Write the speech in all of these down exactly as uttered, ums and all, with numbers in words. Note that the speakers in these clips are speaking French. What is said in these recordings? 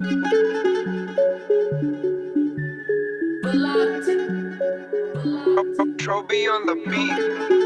Trophy on the beat.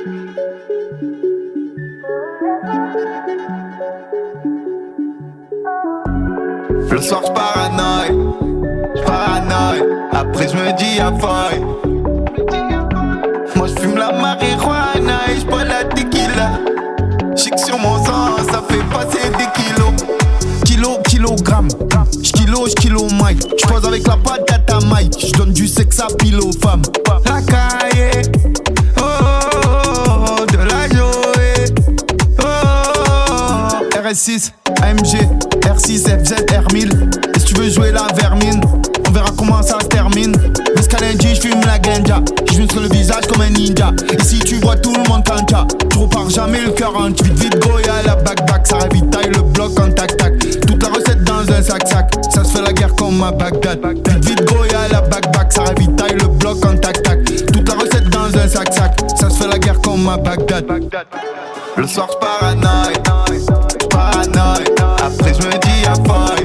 Le soir j'paranoïe, j'paranoïe. Après j'me dis y'a faille. Moi j'fume la marijuana et j'bois la tequila. Chic sur mon sang, ça fait passer des kilos. Kilo, kilogramme, j'kilo, j'kilo Mike. J'pose avec la patate à Mike. J'donne du sexe à pile aux femmes. La caille, oh, oh, oh, oh, de la joie. Oh, oh, oh. R S six, A M G, R six, F Z, R mille. Et si tu veux jouer la vermine, on verra comment ça se termine. Mescalinji, j'fume la ganja. J'fume sur le visage comme un ninja. Ici tu vois tout le monde cancha. Tu repars jamais le cœur en vite vite Goya la back back. Ça ravitaille le bloc en tac tac. Toute la recette dans un sac sac. Ça se fait la guerre comme à Bagdad. Vite vite Goya la back back. Ça ravitaille le bloc en tac tac. Toute la recette dans un sac sac. Ça se fait la guerre comme à Bagdad. Le soir j'paranoïe, j'paranoïe. Après j'me dis y'a faille.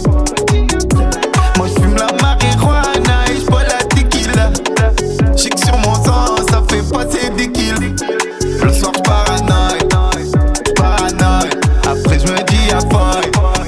Moi j'fume la marijuana et j'bois la tequila. Chic sur mon sang, ça fait passer des kills. Le soir j'paranoïe, j'paranoïe. Après j'me dis y'a faille.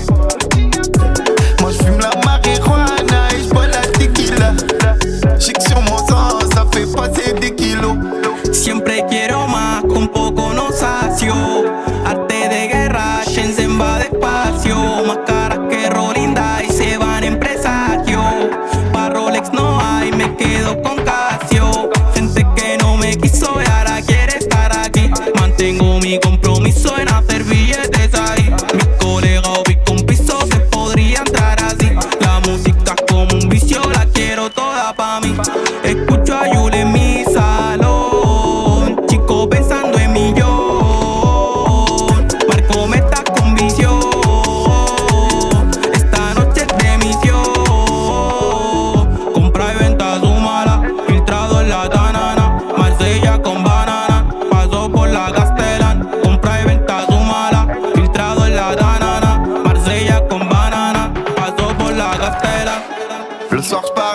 Moi j'fume la marijuana et j'bois la tequila. Chic sur mon sang, ça fait passer des kilos. Siempre quiero más, con poco no sacio. Arte de guerra, Shenzhen va despacio. Más caras que Rolinda y se van en presagio. Pa' Rolex no hay, me quedo con Casio. Gente que no me quiso y ahora quiere estar aquí. Mantengo mi compromiso en hacer billetes ahí. Mis colegas o mis con piso se podría entrar así. La música es como un vicio, la quiero toda pa' mí. Escucho a Yule en mi salón, chico pensando en millón. Marco metas con visión. Esta noche es de misión. Compra y venta su mala, filtrado en la tanana. Marsella con banana, paso por la Castellán. Compra y venta su mala, filtrado en la tanana. Marsella con banana, paso por la Castellán. Le soir j'pars